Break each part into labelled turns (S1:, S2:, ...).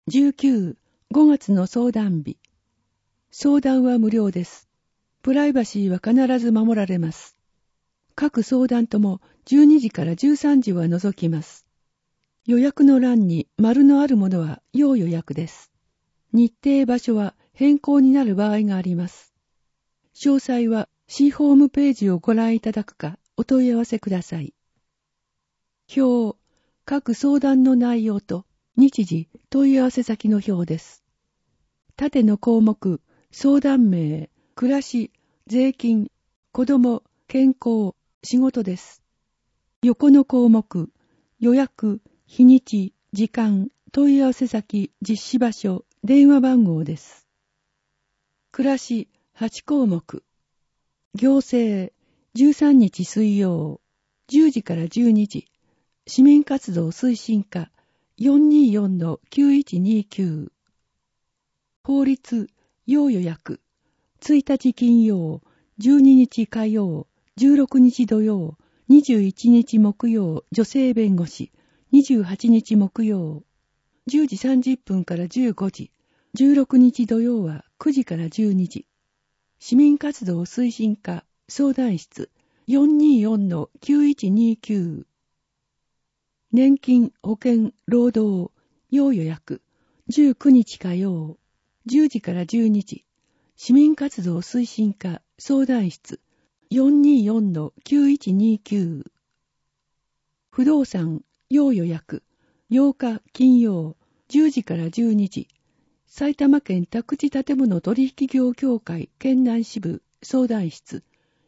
S1: 19、5月の相談日。相談は無料です。プライバシーは必ず守られます。各相談とも12時から13時は除きます。予約の欄に丸のあるものは要予約です。日程場所は変更になる場合があります。詳細は市ホームページをご覧いただくかお問い合わせください。表、各相談の内容と日時、問い合わせ先の表です。縦の項目、相談名、暮らし、税金、子ども、健康、仕事です。横の項目、予約、日にち、時間、問い合わせ先、実施場所、電話番号です。暮らし、8項目。行政、13日水曜、10時から12時。市民活動推進課、424-9129。法律、要予約、1日金曜、12日火曜、16日土曜、21日木曜、女性弁護士、28日木曜、10時30分から15時、16日土曜は9時から12時。市民活動推進課、相談室、424-9129。年金、保険、労働、要予約、19日火曜、10時から12時。市民活動推進課、相談室、424-9129。不動産、要予約、8日金曜、10時から12時。埼玉県宅地建物取引業協会県南支部相談室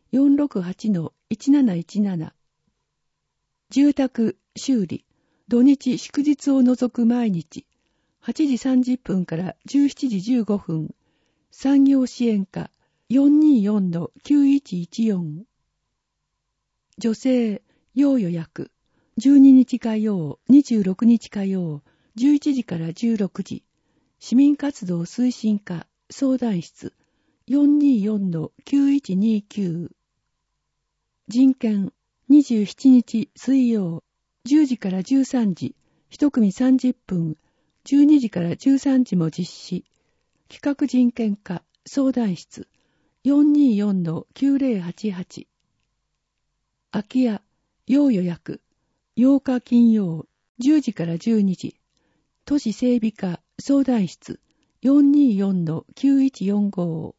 S1: 468-1717。 住宅修理土日祝日を除く毎日8時30分から17時15分。産業支援課 424-9114。 女性要予約12日火曜26日火曜11時から16時。市民活動推進課相談室 424-9129。 人権27日水曜10時から13時1組30分12時から13時も実施。企画人権課相談室 424-9088。 空き家要予約8日金曜10時から12時。都市整備課相談室 424-9145。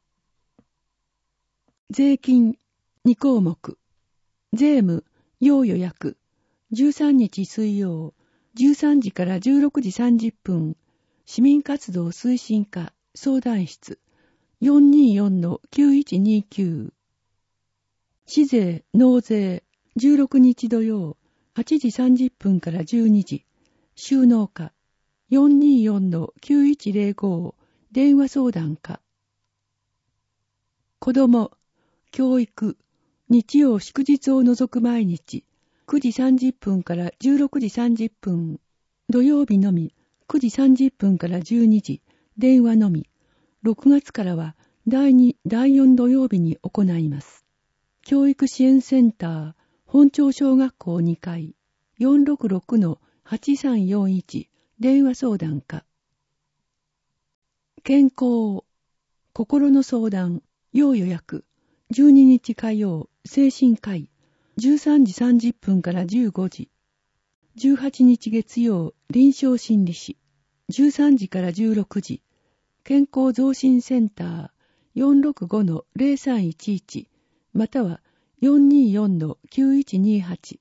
S1: 税金2項目。税務要予約13日水曜13時から16時30分。市民活動推進課相談室 424-9129。 市税納税16日土曜8時30分から12時。収納課 424-9105 電話相談課。子ども教育日曜祝日を除く毎日9時30分から16時30分。土曜日のみ9時30分から12時。電話のみ。6月からは第2、第4土曜日に行います。教育支援センター本町小学校2階 466-8341。電話相談課。健康心の相談要予約12日火曜精神科医13時30分から15時。18日月曜臨床心理士13時から16時。健康増進センター 465-0311 または 424-9128。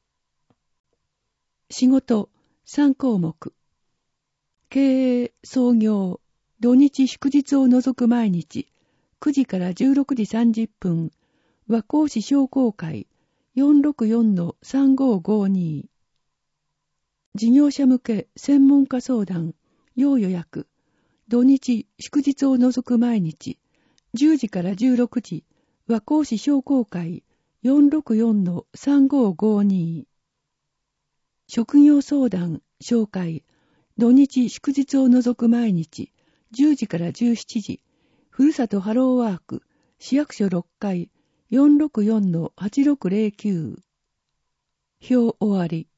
S1: 仕事3項目。経営創業土日祝日を除く毎日9時から16時30分。和光市商工会 464-3552。 事業者向け専門家相談要予約土日祝日を除く毎日10時から16時。和光市商工会 464-3552。 職業相談紹介土日祝日を除く毎日10時から17時。ふるさとハローワーク市役所6階 464-8609。表終わり。